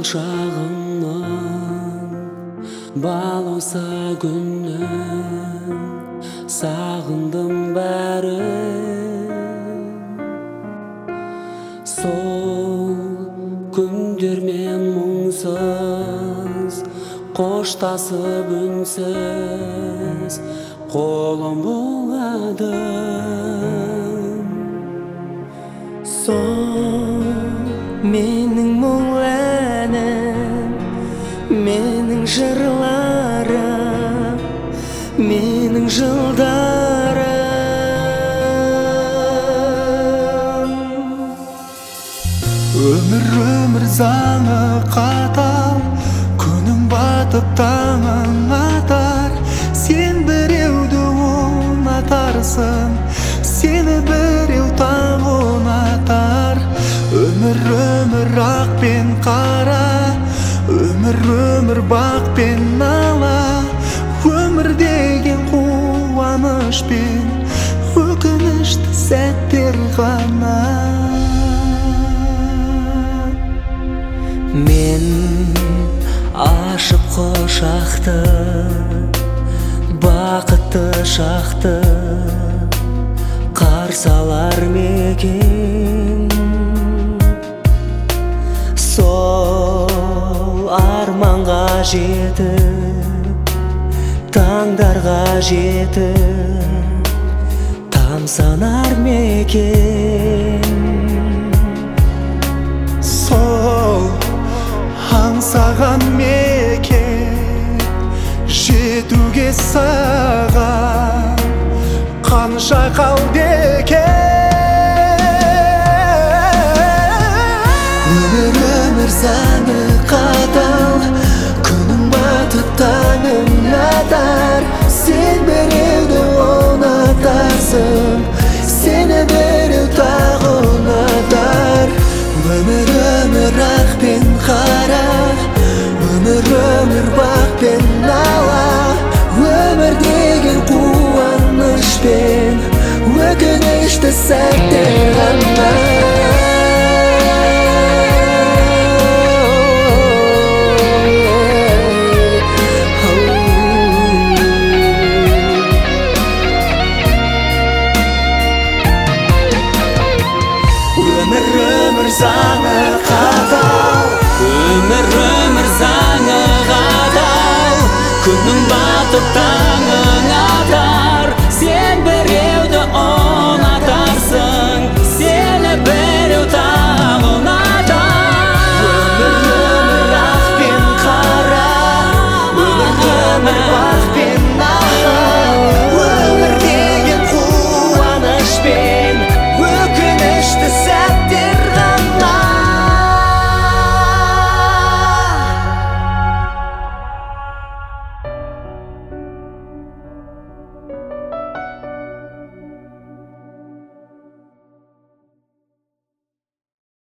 шағымнан балауса күннен сағындым бәрін. Сол күндермен мұңсыз қоштасып үнсіз қолым бұлғадым. Сол менің мұң әнім, менің жырларым, менің жылдарым. Өмір заңы қатал, күнің батып таңың атар. Сен біреуді ұнатарсың, сені біреу таң ұнатар. Өмір ақ пен қара, өмір бақ пен нала. Өмір деген қуаныш пен өкінішті сәттер ғана. Мен ашып құшақты, бақытты шақты қарсы алар мекен. Сол арманға жетіп, таңдарға жетіп тамсанар мекен. Сол аңсаған мекен жетуге саған қанша қалды екен. Өмір заңы қатал, күнің батып таңың атар. Сен біреуді ұнатарсың, сені біреу тағы ұнатар. Өмір ақ пен қара, өмір бақ пен нала. Өмір деген қуаныш пен өкінішті сәттер ғана. Өмір заңы қатал, өмір заңы қатал, күнің батып таңы